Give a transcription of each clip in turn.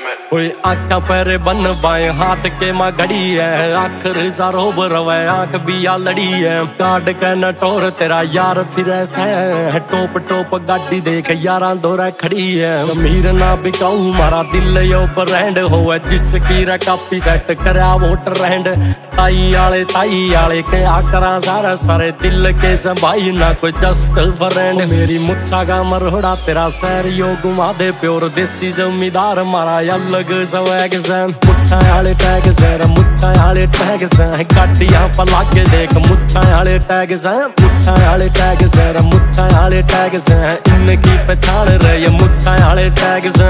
कोई आँखा पैरे बन बाएं हाथ के माँ घड़ी है, आखिर सारो बरवे आँख बिया लड़ी है। काट के नटोर तेरा यार फिर ऐसा है, टोप टोप गाड़ी देख यारा दौरा खड़ी है। जमीर ना बिकाऊ मारा दिल यो ब्रांड हो, जिसकी कापी सेट करा वोटर हैंड। ताई आले क्या करा सारा सारे दिल के संभाई ना कोई जस्ट फ्रेंड। मेरी मुच्छा का मरोड़ा तेरा सैर यो घुमा दे प्योर देसी जमींदार मारा अलग स्वैग से। मुच्छा आले टैग से मुच्छा आले टैग से गाड़ियां पला के देख मुच्छा आले टैग से। मुच्छा आले टैग से मुच्छा आले टैग से इनकी पहचान रहे मुच्छा आले टैग से।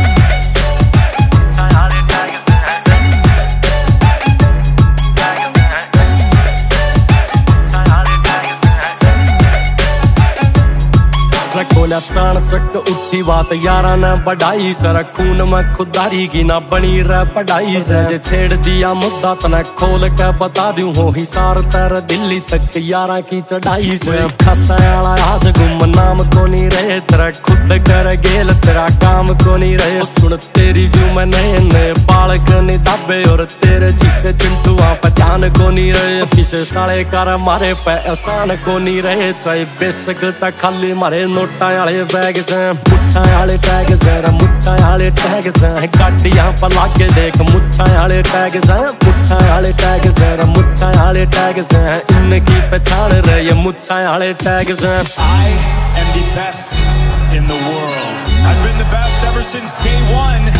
खोला चाण चक उठी बात यारा ने बढ़ाई सर, खून में खुदारी की ना बनी रह पढ़ाई से। जे छेड़ दिया मुद्दा तना खोल के बता दूं हो हिसार तेरे दिल्ली तक यारा की चढ़ाई से। खसायाला आज गुम नाम को नहीं रहे तेरा खुद कर गेल तेरा काम को नहीं रहे। सुन तेरी जो मैंने बालक ने दाबे और तेरे जिसे चिंटुआ पे ध्यान को नहीं रहे। किसे साले कर मारे पे आसान को नहीं रहे, चाहे बेशक तक खाली मारे नोटा आले बैग से। मुच्छा आले टैग से मुच्छा आले टैग से गाड़ियां पला के देख मुच्छा आले टैग से। मुच्छा आले टैग से मुच्छा आले टैग से इनकी पहचान रहे मुच्छा आले टैग से। I am the best in the world. I've been the best ever since day one.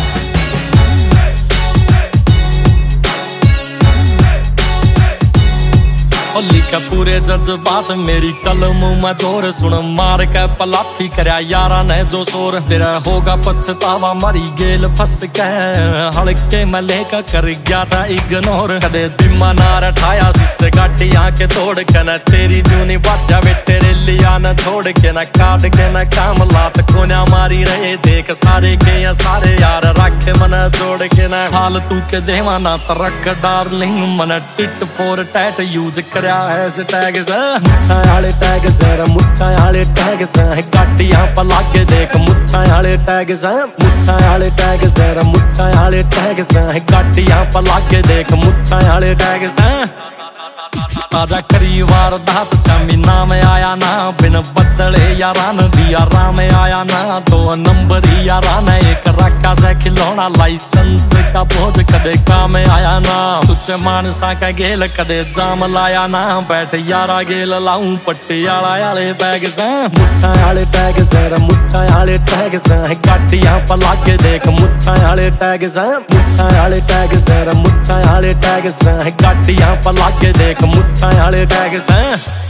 लिखा पूरे जज्बात मेरी कलम में जोर, सुन मार के पलाथी करया यारा ने जो शोर। तेरा होगा पछतावा मरी गेल फंस के हड़के में लेकर कर गया था इग्नोर। कदे दिमा ना रठाया सिस्से गाड़ी आके तोड़ के न तेरी जूनी बाजा वे तेरे लिया न छोड़ के न काट के न काम लात कोना मारी रहे देख सारे के या सारे यार रखे मन जोड़ के न हाल तू के देवा ना तरक डार्लिंग मन टिट फॉर टैट यूज कर ऐसे टैग से। मुच्छा आले टैग से मुच्छा आले टैग से गाड़ियां पला के देख मुच्छा आले टैग से। मुच्छा आले टैग से मुच्छा आले टैग से गाड़ियां पला के देख मुच्छा आले टैग से। ताजा करी वारदात समी नाम आया ना, बिन बदले यारान दिया राम आया ना। 2 नंबर यारान एक रखा से खिलौना, लाइसेंस का बोझ कदे काम आया ना। तुझे मानसा का गेल कदे जाम लाया ना, बैठ यारा गेल लाऊं पटियाला आले बैग से। मुच्छा आले टैग से मुच्छा आले टैग से गाड़ियां पला के देख मुच्छा आले टैग से। मुच्छा आले टैग से मुच्छा आले टैग से गाड़ियां पला के देख मुच्छा आले टैग से।